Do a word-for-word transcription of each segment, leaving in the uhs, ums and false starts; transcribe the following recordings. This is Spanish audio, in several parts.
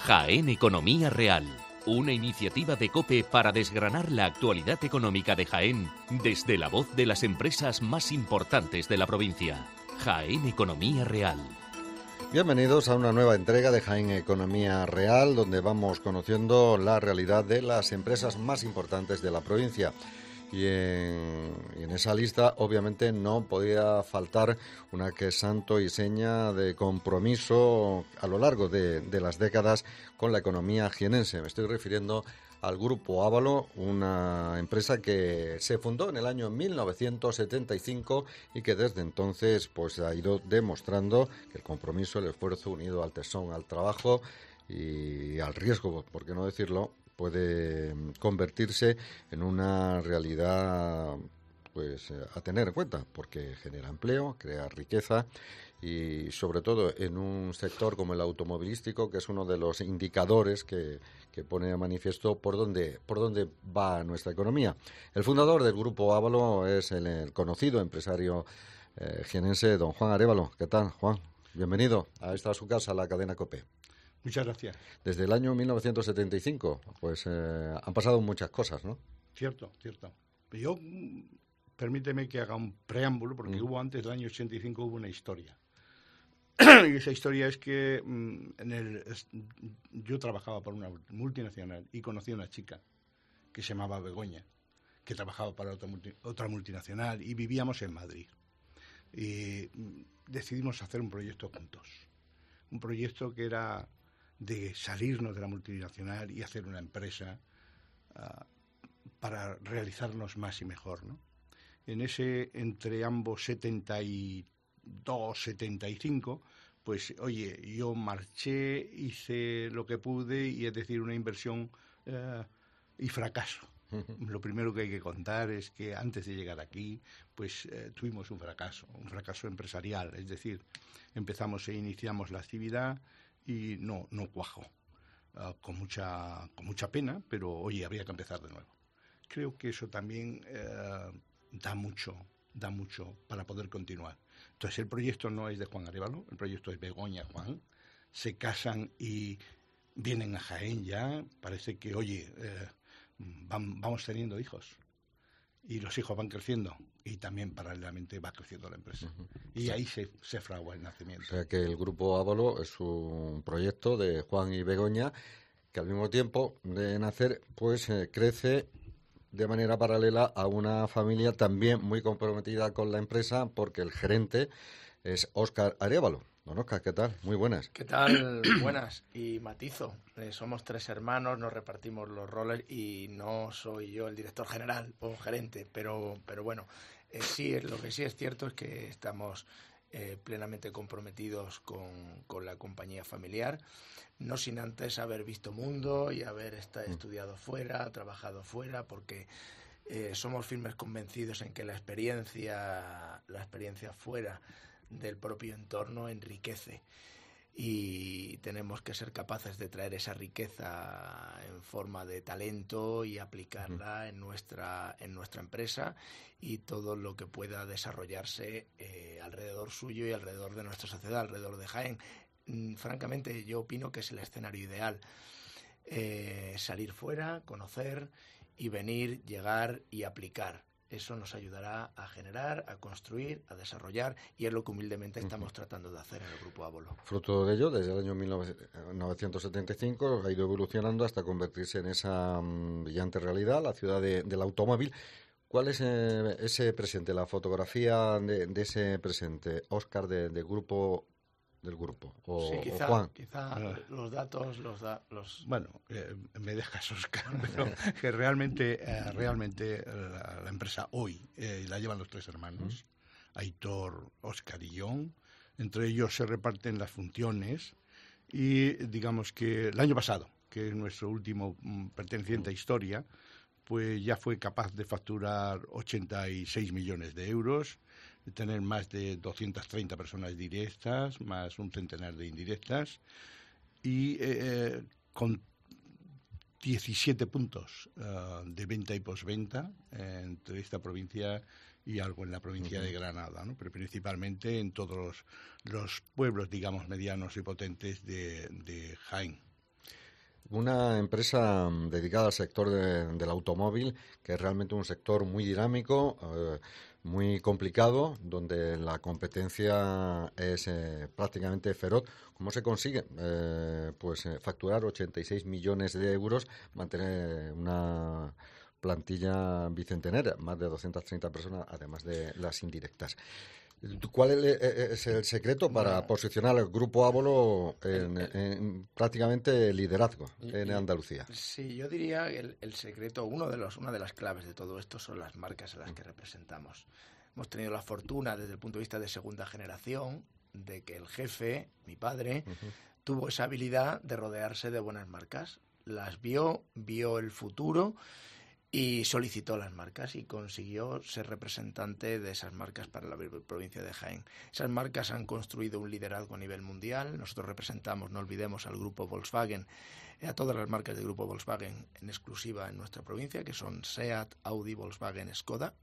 Jaén Economía Real, una iniciativa de COPE para desgranar la actualidad económica de Jaén desde la voz de las empresas más importantes de la provincia. Jaén Economía Real. Bienvenidos a una nueva entrega de Jaén Economía Real, donde vamos conociendo la realidad de las empresas más importantes de la provincia. Y en, y en esa lista, obviamente, no podía faltar una que es santo y seña de compromiso a lo largo de, de las décadas con la economía jienense. Me estoy refiriendo al Grupo Ávalo, una empresa que se fundó en el año mil novecientos setenta y cinco y que desde entonces pues ha ido demostrando que el compromiso, el esfuerzo unido al tesón, al trabajo y al riesgo, por qué no decirlo, puede convertirse en una realidad pues a tener en cuenta, porque genera empleo, crea riqueza y sobre todo en un sector como el automovilístico, que es uno de los indicadores que, que pone de manifiesto por dónde, por dónde va nuestra economía. El fundador del Grupo Ávalo es el, el conocido empresario eh, jienense, don Juan Arévalo. ¿Qué tal, Juan? Bienvenido a esta a su casa, la cadena COPE. Muchas gracias. Desde el año mil novecientos setenta y cinco, pues eh, han pasado muchas cosas, ¿no? Cierto, cierto. Yo, permíteme que haga un preámbulo, porque mm. hubo antes del año ochenta y cinco hubo una historia. Y esa historia es que en el, yo trabajaba para una multinacional y conocí a una chica que se llamaba Begoña, que trabajaba para otra, multi, otra multinacional y vivíamos en Madrid. Y decidimos hacer un proyecto juntos. Un proyecto que era de salirnos de la multinacional y hacer una empresa uh, para realizarnos más y mejor, ¿no? En ese, entre ambos setenta y dos, setenta y cinco, pues, oye, yo marché, hice lo que pude y es decir, una inversión uh, y fracaso. Lo primero que hay que contar es que antes de llegar aquí, pues eh, tuvimos un fracaso, un fracaso empresarial, es decir, empezamos e iniciamos la actividad y no, no cuajó, uh, con mucha, con mucha pena, pero oye, había que empezar de nuevo. Creo que eso también eh, da mucho, da mucho para poder continuar. Entonces el proyecto no es de Juan Arévalo, el proyecto es Begoña, Juan, se casan y vienen a Jaén ya, parece que, oye, eh, van, vamos teniendo hijos. Y los hijos van creciendo y también paralelamente va creciendo la empresa. Uh-huh. Y ahí se, se fragua el nacimiento. O sea que el Grupo Ávalo es un proyecto de Juan y Begoña que al mismo tiempo de nacer pues eh, crece de manera paralela a una familia también muy comprometida con la empresa porque el gerente es Óscar Arévalo. Don Óscar, ¿qué tal? Muy buenas. ¿Qué tal? Buenas. Y matizo, eh, somos tres hermanos, nos repartimos los roles y no soy yo el director general o gerente, pero, pero bueno, eh, sí, lo que sí es cierto es que estamos eh, plenamente comprometidos con, con la compañía familiar, no sin antes haber visto mundo y haber está, estudiado fuera, trabajado fuera, porque eh, somos firmes convencidos en que la experiencia, la experiencia fuera del propio entorno enriquece y tenemos que ser capaces de traer esa riqueza en forma de talento y aplicarla en nuestra en nuestra empresa y todo lo que pueda desarrollarse eh, alrededor suyo y alrededor de nuestra sociedad, alrededor de Jaén. Mm, francamente, yo opino que es el escenario ideal. Eh, salir fuera, conocer y venir, llegar y aplicar. Eso nos ayudará a generar, a construir, a desarrollar y es lo que humildemente estamos uh-huh. tratando de hacer en el Grupo Ávalo. Fruto de ello, desde el año mil novecientos setenta y cinco ha ido evolucionando hasta convertirse en esa um, brillante realidad, la ciudad de, del automóvil. ¿Cuál es eh, ese presente, la fotografía de, de ese presente, Óscar, de, de grupo del grupo? O, sí, quizá, o Juan. quizá los datos los da los. Bueno, eh, me dejas, Óscar, pero que realmente, eh, realmente la, la empresa hoy eh, la llevan los tres hermanos, uh-huh. Aitor, Óscar y John. Entre ellos se reparten las funciones y digamos que el año pasado, que es nuestro último mm, perteneciente a historia, pues ya fue capaz de facturar ochenta y seis millones de euros, de tener más de doscientas treinta personas directas, más un centenar de indirectas, y eh, con diecisiete puntos uh, de venta y posventa eh, entre esta provincia y algo en la provincia uh-huh. de Granada, ¿no? Pero principalmente en todos los, los pueblos, digamos, medianos y potentes de, de Jaén. Una empresa dedicada al sector de, del automóvil, que es realmente un sector muy dinámico, eh, muy complicado, donde la competencia es eh, prácticamente feroz. ¿Cómo se consigue? Eh, pues eh, facturar ochenta y seis millones de euros, mantener una plantilla bicentenaria, más de doscientas treinta personas, además de las indirectas. ¿Cuál es el secreto para bueno, posicionar al Grupo Ávolo en, el, el, en prácticamente liderazgo en y, Andalucía? Sí, yo diría que el, el secreto, uno de los, una de las claves de todo esto son las marcas a las que representamos. Hemos tenido la fortuna, desde el punto de vista de segunda generación, de que el jefe, mi padre, uh-huh. tuvo esa habilidad de rodearse de buenas marcas. Las vio, vio el futuro y solicitó las marcas y consiguió ser representante de esas marcas para la provincia de Jaén. Esas marcas han construido un liderazgo a nivel mundial. Nosotros representamos, no olvidemos, al grupo Volkswagen, a todas las marcas del grupo Volkswagen en exclusiva en nuestra provincia, que son SEAT, Audi, Volkswagen, Skoda,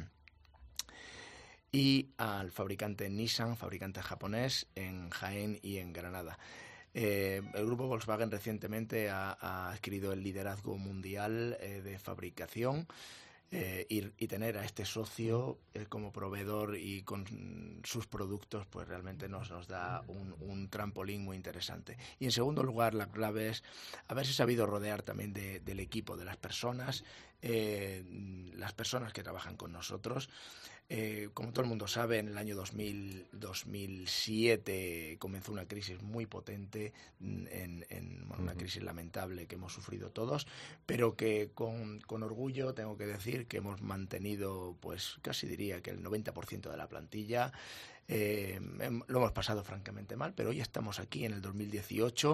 y al fabricante Nissan, fabricante japonés, en Jaén y en Granada. Eh, el grupo Volkswagen recientemente ha, ha adquirido el liderazgo mundial eh, de fabricación eh, y, y tener a este socio eh, como proveedor y con sus productos pues realmente nos, nos da un, un trampolín muy interesante. Y en segundo lugar, la clave es haberse sabido rodear también de, del equipo, de las personas, eh, las personas que trabajan con nosotros. Eh, como todo el mundo sabe, en el año dos mil, dos mil siete comenzó una crisis muy potente, en, en bueno, una crisis lamentable que hemos sufrido todos, pero que con, con orgullo tengo que decir que hemos mantenido, pues casi diría que el noventa por ciento de la plantilla. Eh, lo hemos pasado francamente mal, pero hoy estamos aquí en el dos mil dieciocho,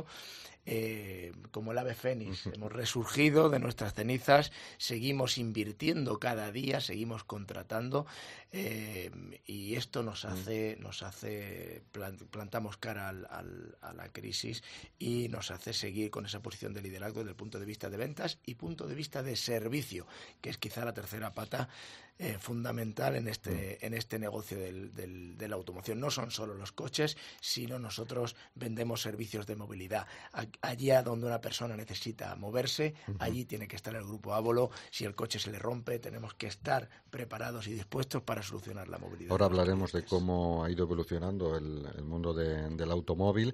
eh, como el ave fénix, hemos resurgido de nuestras cenizas, seguimos invirtiendo cada día, seguimos contratando, eh, y esto nos hace, nos hace plantamos cara al, al, a la crisis y nos hace seguir con esa posición de liderazgo desde el punto de vista de ventas y punto de vista de servicio, que es quizá la tercera pata Eh, fundamental en este, en este negocio del, del, de la automoción. No son solo los coches, sino nosotros vendemos servicios de movilidad. Allá donde una persona necesita moverse, allí tiene que estar el Grupo Ávolo. Si el coche se le rompe, tenemos que estar preparados y dispuestos para solucionar la movilidad. Ahora hablaremos de cómo ha ido evolucionando el, el mundo de, del automóvil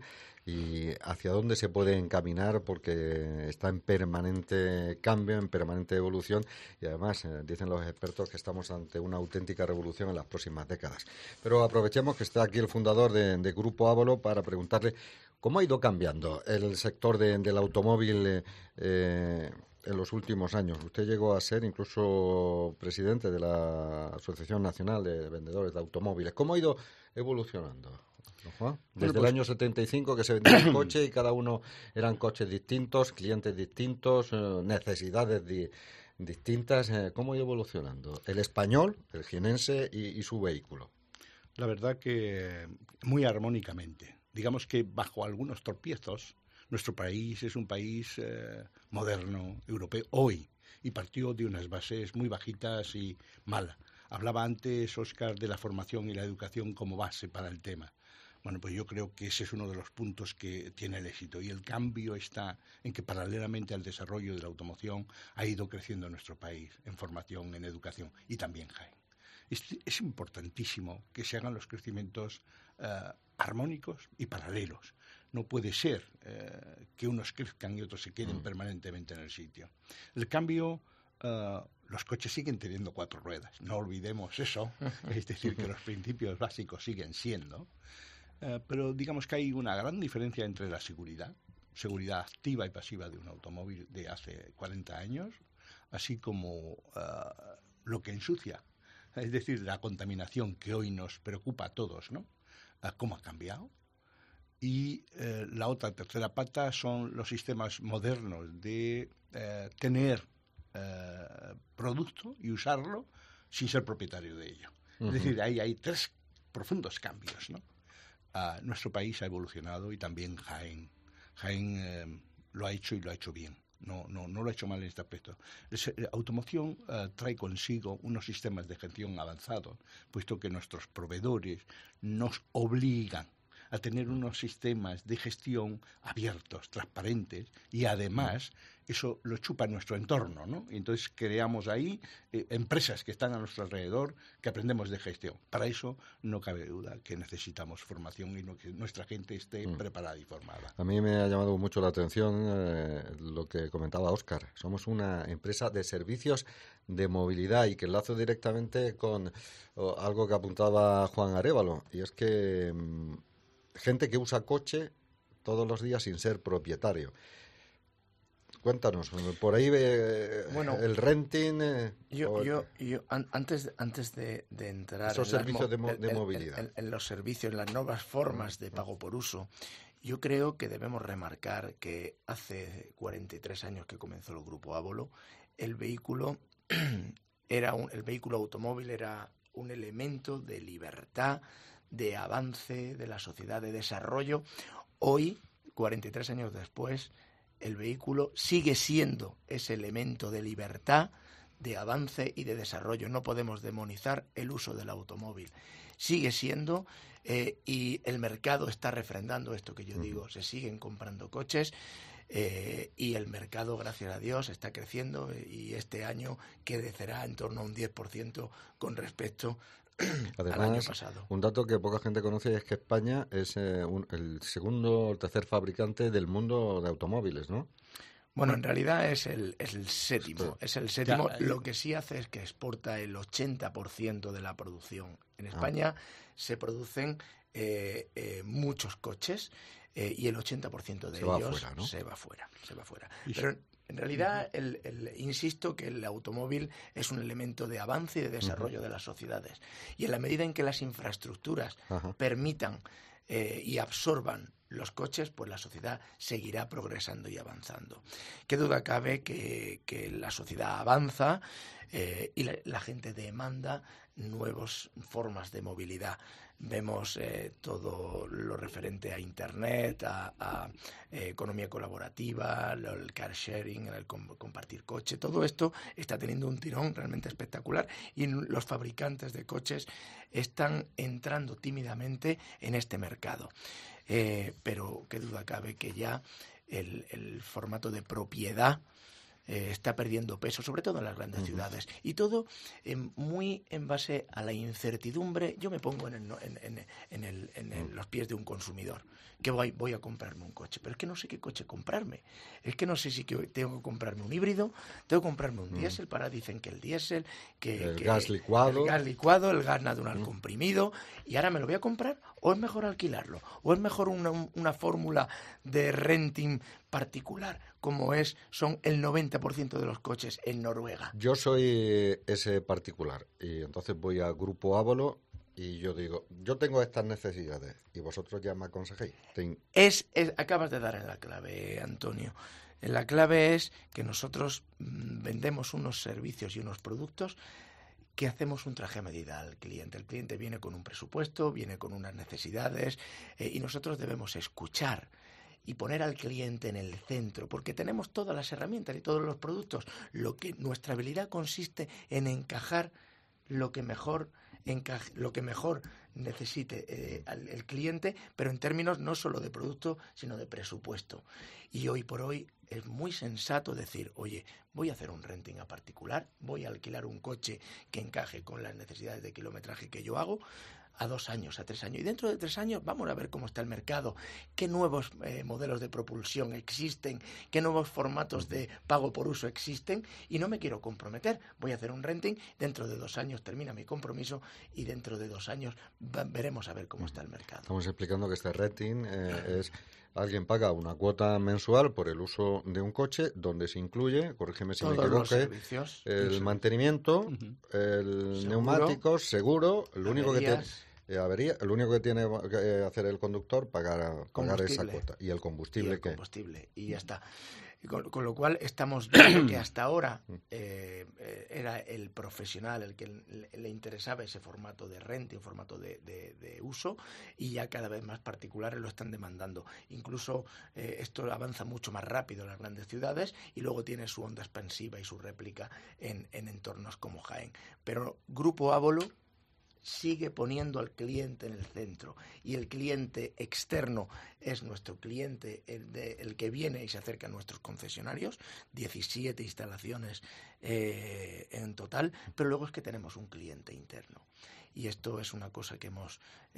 y hacia dónde se puede encaminar, porque está en permanente cambio, en permanente evolución, y además eh, dicen los expertos que estamos ante una auténtica revolución en las próximas décadas. Pero aprovechemos que está aquí el fundador de, de Grupo Ávolo para preguntarle cómo ha ido cambiando el sector de, del automóvil eh, eh, en los últimos años. Usted llegó a ser incluso presidente de la Asociación Nacional de Vendedores de Automóviles. ¿Cómo ha ido evolucionando? Desde bueno, pues, el año setenta y cinco que se vendía el coche y cada uno eran coches distintos, clientes distintos, eh, necesidades di, distintas. Eh, ¿Cómo ha ido evolucionando el español, el jienense y, y su vehículo? La verdad que muy armónicamente. Digamos que bajo algunos tropiezos, nuestro país es un país eh, moderno, europeo, hoy, y partió de unas bases muy bajitas y malas. Hablaba antes, Óscar, de la formación y la educación como base para el tema. Bueno, pues yo creo que ese es uno de los puntos que tiene el éxito, y el cambio está en que paralelamente al desarrollo de la automoción ha ido creciendo nuestro país en formación, en educación, y también Jaén. Es, es importantísimo que se hagan los crecimientos uh, armónicos y paralelos. No puede ser uh, que unos crezcan y otros se queden mm. permanentemente en el sitio. El cambio... Uh, los coches siguen teniendo cuatro ruedas, no olvidemos eso, es decir, que los principios básicos siguen siendo, uh, pero digamos que hay una gran diferencia entre la seguridad, seguridad activa y pasiva de un automóvil de hace cuarenta años, así como uh, lo que ensucia, es decir, la contaminación que hoy nos preocupa a todos, ¿no? Uh, ¿Cómo ha cambiado? Y uh, la otra tercera pata son los sistemas modernos de uh, tener Uh, producto y usarlo sin ser propietario de ello. Uh-huh. Es decir, ahí hay tres profundos cambios, ¿no? Uh, nuestro país ha evolucionado y también Jaén. Jaén uh, lo ha hecho y lo ha hecho bien. No, no, no lo ha hecho mal en este aspecto. La automoción uh, trae consigo unos sistemas de gestión avanzados, puesto que nuestros proveedores nos obligan a tener unos sistemas de gestión abiertos, transparentes, y además eso lo chupa nuestro entorno, ¿no? Y entonces creamos ahí eh, empresas que están a nuestro alrededor, que aprendemos de gestión. Para eso no cabe duda que necesitamos formación y no que nuestra gente esté mm. preparada y formada. A mí me ha llamado mucho la atención eh, lo que comentaba Óscar. Somos una empresa de servicios de movilidad, y que enlazo directamente con oh, algo que apuntaba Juan Arévalo, y es que mmm, gente que usa coche todos los días sin ser propietario. Cuéntanos, por ahí eh, bueno, el renting... Eh, yo, o, yo, yo an, antes, antes de, de entrar esos en, servicios las, de, de en, movilidad. En, en, en los servicios, en las nuevas formas de pago por uso, yo creo que debemos remarcar que hace cuarenta y tres años que comenzó el Grupo Ávolo, el vehículo, era un, el vehículo automóvil era un elemento de libertad, de avance de la sociedad, de desarrollo. Hoy, cuarenta y tres años después, el vehículo sigue siendo ese elemento de libertad, de avance y de desarrollo. No podemos demonizar el uso del automóvil. Sigue siendo, eh, y el mercado está refrendando esto que yo digo, se siguen comprando coches, eh, y el mercado, gracias a Dios, está creciendo, y este año crecerá en torno a un diez por ciento con respecto Además, al año pasado. Un dato que poca gente conoce es que España es eh, un, el segundo o tercer fabricante del mundo de automóviles, ¿no? Bueno, en realidad es el, es el séptimo. Es el séptimo. Lo que sí hace es que exporta el ochenta por ciento de la producción. En España ah. se producen eh, eh, muchos coches eh, y el ochenta por ciento de se ellos va fuera, ¿no? se va fuera. Se va fuera. Pero en realidad, el, el, insisto que el automóvil es un elemento de avance y de desarrollo uh-huh. de las sociedades. Y en la medida en que las infraestructuras uh-huh. permitan eh, y absorban los coches, pues la sociedad seguirá progresando y avanzando. Qué duda cabe que, que la sociedad avanza eh, y la, la gente demanda nuevas formas de movilidad. Vemos eh, todo lo referente a Internet, a, a eh, economía colaborativa, lo, el car sharing, el com- compartir coche. Todo esto está teniendo un tirón realmente espectacular, y los fabricantes de coches están entrando tímidamente en este mercado. Eh, pero qué duda cabe que ya el, el formato de propiedad Eh, está perdiendo peso, sobre todo en las grandes uh-huh. ciudades, y todo eh, muy en base a la incertidumbre. Yo me pongo en, el, en, en, en, el, en el, los pies de un consumidor, que voy, voy a comprarme un coche, pero es que no sé qué coche comprarme, es que no sé si que tengo que comprarme un híbrido, tengo que comprarme un uh-huh. diésel, para dicen que el diésel, que el que, gas licuado, el gas licuado, el gas natural uh-huh. comprimido, y ahora me lo voy a comprar, o es mejor alquilarlo, o es mejor una, una fórmula de renting particular, como es son el noventa por ciento de los coches en Noruega. Yo soy ese particular, y entonces voy al Grupo Ávolo y yo digo, yo tengo estas necesidades, y vosotros ya me aconsejéis. Ten... Es, es, acabas de dar en la clave, Antonio. La clave es que nosotros mmm, vendemos unos servicios y unos productos que hacemos un traje a medida al cliente. El cliente viene con un presupuesto, viene con unas necesidades, eh, y nosotros debemos escuchar y poner al cliente en el centro, porque tenemos todas las herramientas y todos los productos. Lo que nuestra habilidad consiste en encajar lo que mejor encaje, lo que mejor necesite eh, el, el cliente, pero en términos no solo de producto, sino de presupuesto. Y hoy por hoy es muy sensato decir, oye, voy a hacer un renting a particular, voy a alquilar un coche que encaje con las necesidades de kilometraje que yo hago, a dos años, a tres años. Y dentro de tres años vamos a ver cómo está el mercado, qué nuevos eh, modelos de propulsión existen, qué nuevos formatos de pago por uso existen, y no me quiero comprometer. Voy a hacer un renting, dentro de dos años termina mi compromiso, y dentro de dos años va, veremos a ver cómo está el mercado. Estamos explicando que este renting eh, es... Alguien paga una cuota mensual por el uso de un coche, donde se incluye, corrígeme si Todos me equivoque, servicios, el mantenimiento, uh-huh. el seguro, neumáticos, seguro, lo único que tiene eh, avería, lo único que tiene que hacer el conductor pagar pagar esa cuota, y el combustible, y el que combustible y ya está. Con, con lo cual estamos viendo que hasta ahora eh, eh, era el profesional el que le, le interesaba ese formato de renta, un formato de, de, de uso, y ya cada vez más particulares lo están demandando. Incluso eh, esto avanza mucho más rápido en las grandes ciudades, y luego tiene su onda expansiva y su réplica en, en entornos como Jaén. Pero Grupo Ávolo sigue poniendo al cliente en el centro, y el cliente externo es nuestro cliente, el, de, el que viene y se acerca a nuestros concesionarios, diecisiete instalaciones eh, en total, pero luego es que tenemos un cliente interno. Y esto es una cosa que hemos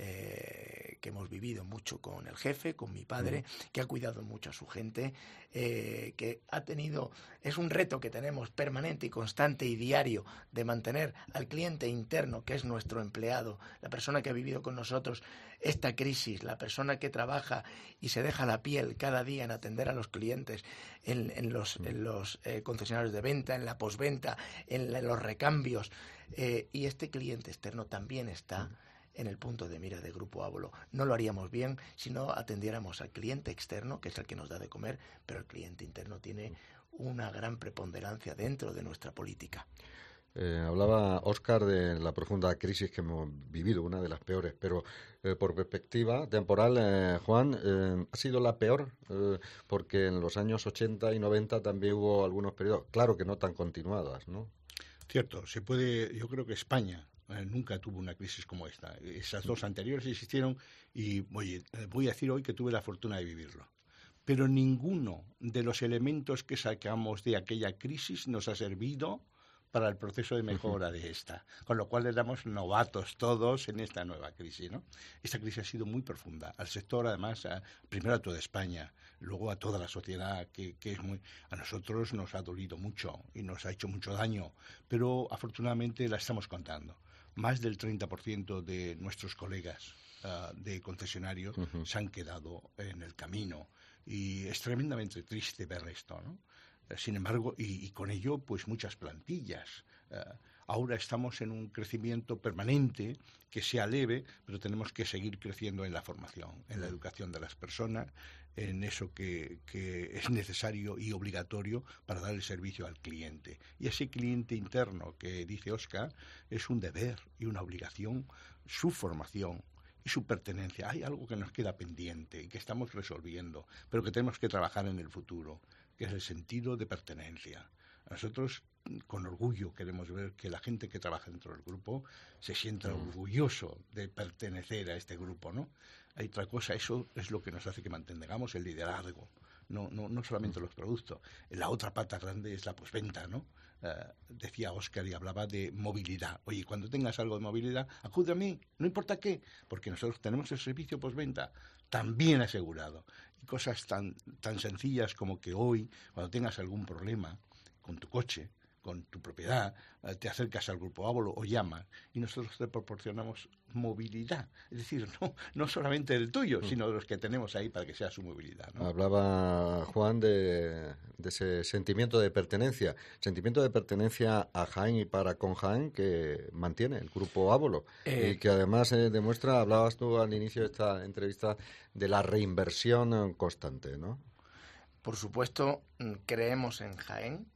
eh, que hemos vivido mucho con el jefe, con mi padre, mm. que ha cuidado mucho a su gente, eh, que ha tenido, es un reto que tenemos permanente y constante y diario de mantener al cliente interno, que es nuestro empleado, la persona que ha vivido con nosotros esta crisis, la persona que trabaja y se deja la piel cada día en atender a los clientes, en, en los, mm. en los eh, concesionarios de venta, en la posventa, en, en los recambios. Eh, y este cliente externo también está en el punto de mira de Grupo Ábolo. No lo haríamos bien si no atendiéramos al cliente externo, que es el que nos da de comer, pero el cliente interno tiene una gran preponderancia dentro de nuestra política. Eh, hablaba Óscar de la profunda crisis que hemos vivido, una de las peores, pero eh, por perspectiva temporal, eh, Juan, eh, ¿ha sido la peor? Eh, porque en los años ochenta y noventa también hubo algunos periodos, claro que no tan continuadas, ¿no? Cierto, se puede, yo creo que España eh, nunca tuvo una crisis como esta. Esas dos anteriores existieron y oye, voy a decir hoy que tuve la fortuna de vivirlo. Pero ninguno de los elementos que sacamos de aquella crisis nos ha servido para el proceso de mejora de esta, con lo cual éramos novatos todos en esta nueva crisis, ¿no? Esta crisis ha sido muy profunda, al sector además, a, primero a toda España, luego a toda la sociedad, que, que es muy, a nosotros nos ha dolido mucho y nos ha hecho mucho daño, pero afortunadamente la estamos contando. Más del treinta por ciento de nuestros colegas uh, de concesionarios uh-huh. se han quedado en el camino y es tremendamente triste ver esto, ¿no? Sin embargo, y, y con ello, pues muchas plantillas. Uh, ahora estamos en un crecimiento permanente, que sea leve, pero tenemos que seguir creciendo en la formación, en la educación de las personas, en eso que, que es necesario y obligatorio para dar el servicio al cliente. Y ese cliente interno que dice Óscar es un deber y una obligación, su formación y su pertenencia. Hay algo que nos queda pendiente y que estamos resolviendo, pero que tenemos que trabajar en el futuro, que es el sentido de pertenencia. Nosotros, con orgullo, queremos ver que la gente que trabaja dentro del grupo se sienta mm. orgulloso de pertenecer a este grupo, ¿no? Hay otra cosa, eso es lo que nos hace que mantengamos el liderazgo, no, no, no solamente los productos. La otra pata grande es la postventa, ¿no? Uh, decía Óscar y hablaba de movilidad. Oye, cuando tengas algo de movilidad, acude a mí, no importa qué, porque nosotros tenemos el servicio postventa también asegurado. Y cosas tan, tan sencillas como que hoy, cuando tengas algún problema con tu coche, con tu propiedad, te acercas al Grupo Ábolo o llamas y nosotros te proporcionamos movilidad. Es decir, no, no solamente el tuyo, sino de los que tenemos ahí para que sea su movilidad, ¿no? Hablaba Juan de, de ese sentimiento de pertenencia, sentimiento de pertenencia a Jaén y para con Jaén que mantiene el Grupo Ábolo eh, y que además eh, demuestra, hablabas tú al inicio de esta entrevista, de la reinversión constante, ¿no? Por supuesto, creemos en Jaén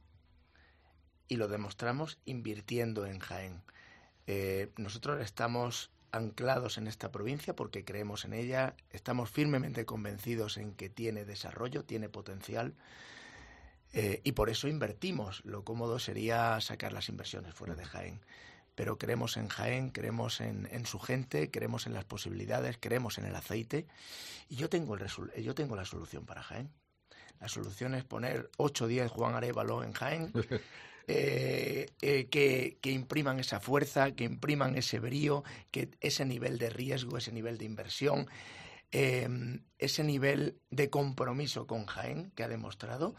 y lo demostramos invirtiendo en Jaén. Eh, nosotros estamos anclados en esta provincia porque creemos en ella, estamos firmemente convencidos en que tiene desarrollo, tiene potencial, eh, y por eso invertimos. Lo cómodo sería sacar las inversiones fuera de Jaén. Pero creemos en Jaén, creemos en, en su gente, creemos en las posibilidades, creemos en el aceite. Y yo tengo, el resul- yo tengo la solución para Jaén. La solución es poner ocho o diez Juan Arévalo en Jaén, eh, eh, que, que impriman esa fuerza, que impriman ese brío, que ese nivel de riesgo, ese nivel de inversión, eh, ese nivel de compromiso con Jaén que ha demostrado.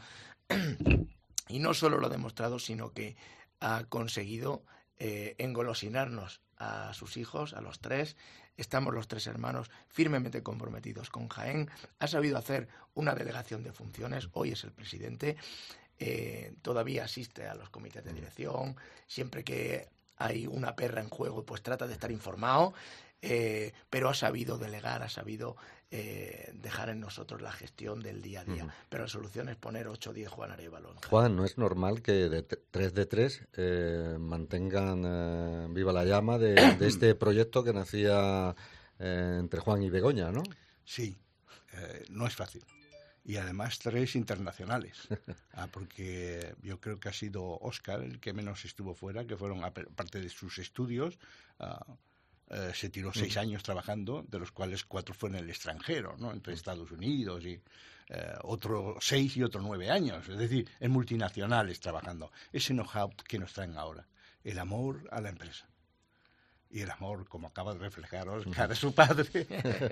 Y no solo lo ha demostrado, sino que ha conseguido eh, engolosinarnos a sus hijos, a los tres. Estamos los tres hermanos firmemente comprometidos con Jaén. Ha sabido hacer una delegación de funciones. Hoy es el presidente. Eh, todavía asiste a los comités de dirección. Siempre que hay una perra en juego, pues trata de estar informado. Eh, pero ha sabido delegar, ha sabido eh, dejar en nosotros la gestión del día a día. Uh-huh. Pero la solución es poner ocho o diez Juan Arévalo. Juan, ¿no es normal que de t- tres de tres eh, mantengan eh, viva la llama de, de este proyecto que nacía eh, entre Juan y Begoña, ¿no? Sí, eh, no es fácil. Y además tres internacionales, ah, porque yo creo que ha sido Óscar el que menos estuvo fuera, que fueron, aparte de sus estudios, ah, eh, se tiró seis años trabajando, de los cuales cuatro fueron en el extranjero, ¿no? Entre Estados Unidos y eh, otro seis y otro nueve años. Es decir, en multinacionales trabajando. Ese know-how que nos traen ahora. El amor a la empresa. Y el amor, como acaba de reflejar Óscar, de su padre,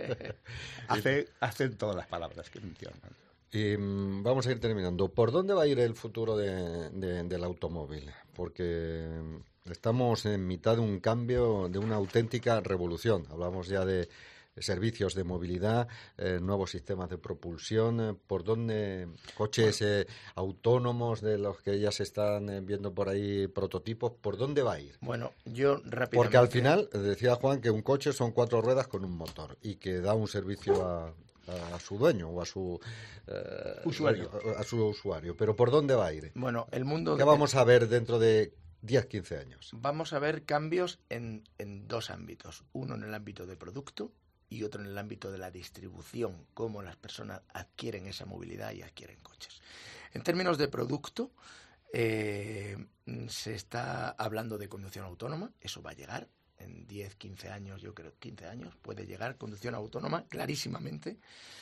hace, hacen todas las palabras que mencionan. Y mm, vamos a ir terminando. ¿Por dónde va a ir el futuro de, de, del automóvil? Porque estamos en mitad de un cambio, de una auténtica revolución. Hablamos ya de servicios de movilidad, eh, nuevos sistemas de propulsión. Eh, ¿Por dónde? Coches eh, autónomos de los que ya se están eh, viendo por ahí prototipos. ¿Por dónde va a ir? Bueno, yo rápidamente... Porque al final, decía Juan, que un coche son cuatro ruedas con un motor y que da un servicio a... a su dueño o a su eh, usuario. A, a su usuario. Pero ¿por dónde va a ir? Bueno, el mundo... ¿Qué vamos a ver dentro de diez, quince años? Vamos a ver cambios en, en dos ámbitos. Uno en el ámbito de producto y otro en el ámbito de la distribución, cómo las personas adquieren esa movilidad y adquieren coches. En términos de producto, eh, se está hablando de conducción autónoma, eso va a llegar. En diez, quince años, yo creo, quince años, puede llegar conducción autónoma, clarísimamente.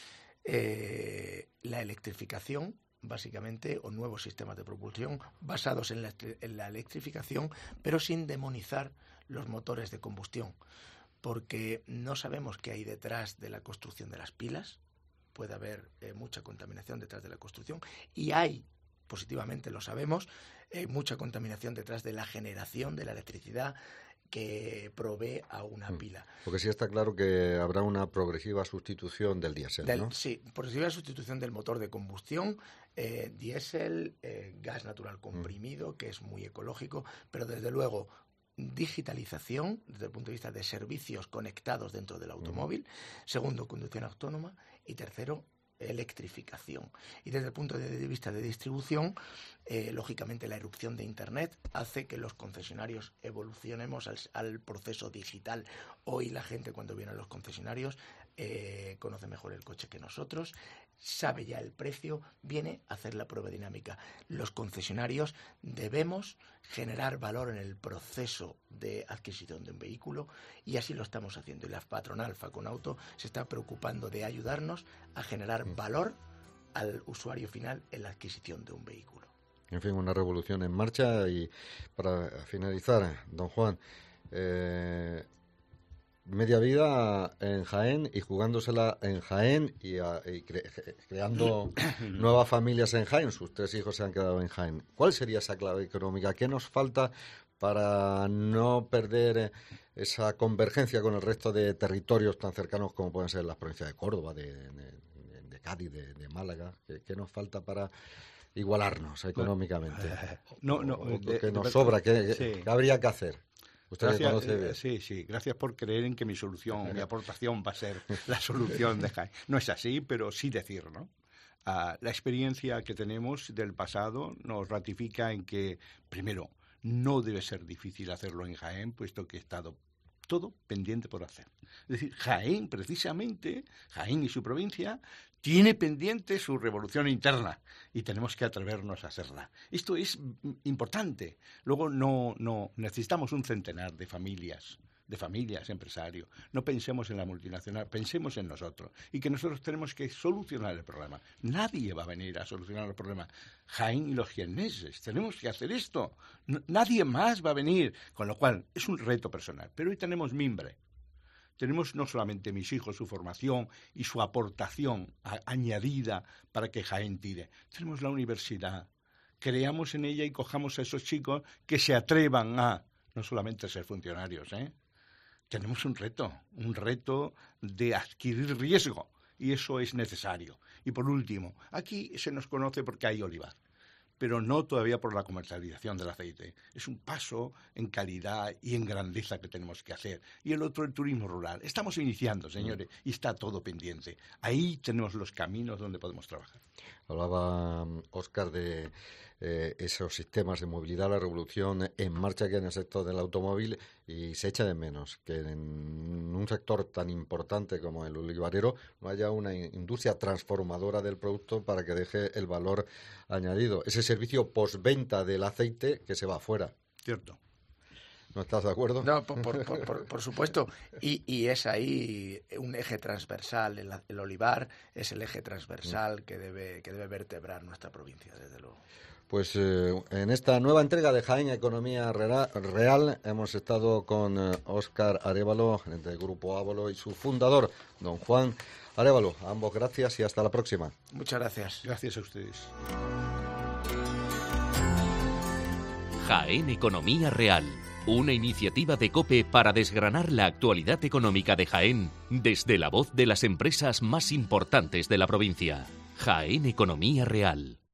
Eh, la electrificación, básicamente, o nuevos sistemas de propulsión basados en la, en la electrificación, pero sin demonizar los motores de combustión, porque no sabemos qué hay detrás de la construcción de las pilas. Puede haber eh, mucha contaminación detrás de la construcción, y hay, positivamente lo sabemos, eh, mucha contaminación detrás de la generación de la electricidad que provee a una pila. Porque sí está claro que habrá una progresiva sustitución del diésel, del, ¿no? Sí, progresiva sustitución del motor de combustión, eh, diésel, eh, gas natural comprimido, mm. que es muy ecológico, pero desde luego digitalización desde el punto de vista de servicios conectados dentro del automóvil, mm. segundo, conducción autónoma, y tercero, electrificación. Y desde el punto de vista de distribución, eh, lógicamente la erupción de Internet hace que los concesionarios evolucionemos al, al proceso digital. Hoy la gente, cuando viene a los concesionarios, eh, conoce mejor el coche que nosotros, sabe ya el precio, viene a hacer la prueba dinámica. Los concesionarios debemos generar valor en el proceso de adquisición de un vehículo, y así lo estamos haciendo. Y la patronal Faconauto se está preocupando de ayudarnos a generar valor al usuario final en la adquisición de un vehículo. En fin, una revolución en marcha. Y para finalizar, don Juan, eh, media vida en Jaén y jugándosela en Jaén y, a, y cre, creando nuevas familias en Jaén. Sus tres hijos se han quedado en Jaén. ¿Cuál sería esa clave económica? ¿Qué nos falta para no perder esa convergencia con el resto de territorios tan cercanos como pueden ser las provincias de Córdoba, de, de, de Cádiz, de, de Málaga? ¿Qué, qué nos falta para igualarnos económicamente? No, no, o, o de, ¿qué nos de, sobra? ¿Qué, sí. ¿Qué habría que hacer? Usted gracias, conoce bien. Eh, sí, sí. Gracias por creer en que mi solución, mi aportación va a ser la solución de Jaén. No es así, pero sí decir, ¿no? Uh, la experiencia que tenemos del pasado nos ratifica en que, primero, no debe ser difícil hacerlo en Jaén, puesto que he estado todo pendiente por hacer. Es decir, Jaén, precisamente, Jaén y su provincia, tiene pendiente su revolución interna y tenemos que atrevernos a hacerla. Esto es importante. Luego no, no necesitamos un centenar de familias, de familias, empresarios. No pensemos en la multinacional, pensemos en nosotros y que nosotros tenemos que solucionar el problema. Nadie va a venir a solucionar el problema. Jaén y los jieneses, tenemos que hacer esto. No, nadie más va a venir, con lo cual es un reto personal. Pero hoy tenemos mimbre. Tenemos no solamente mis hijos, su formación y su aportación a, añadida para que Jaén tire. Tenemos la universidad. Creamos en ella y cojamos a esos chicos que se atrevan a no solamente ser funcionarios, ¿eh? Tenemos un reto, un reto de adquirir riesgo, y eso es necesario. Y por último, aquí se nos conoce porque hay olivar, pero no todavía por la comercialización del aceite. Es un paso en calidad y en grandeza que tenemos que hacer. Y el otro, el turismo rural. Estamos iniciando, señores, y está todo pendiente. Ahí tenemos los caminos donde podemos trabajar. Hablaba Óscar de eh, esos sistemas de movilidad, la revolución en marcha que hay en el sector del automóvil, y se echa de menos que en un sector tan importante como el olivarero no haya una industria transformadora del producto para que deje el valor añadido. Ese servicio postventa del aceite que se va afuera. Cierto. ¿No estás de acuerdo? No, por, por, por, por, por supuesto. Y, y es ahí un eje transversal. El, el olivar es el eje transversal que debe, que debe vertebrar nuestra provincia, desde luego. Pues eh, en esta nueva entrega de Jaén Economía Real hemos estado con eh, Óscar Arévalo, gerente del Grupo Ávalo, y su fundador, don Juan Arévalo. A ambos gracias y hasta la próxima. Muchas gracias. Gracias a ustedes. Jaén Economía Real, una iniciativa de COPE para desgranar la actualidad económica de Jaén desde la voz de las empresas más importantes de la provincia. Jaén Economía Real.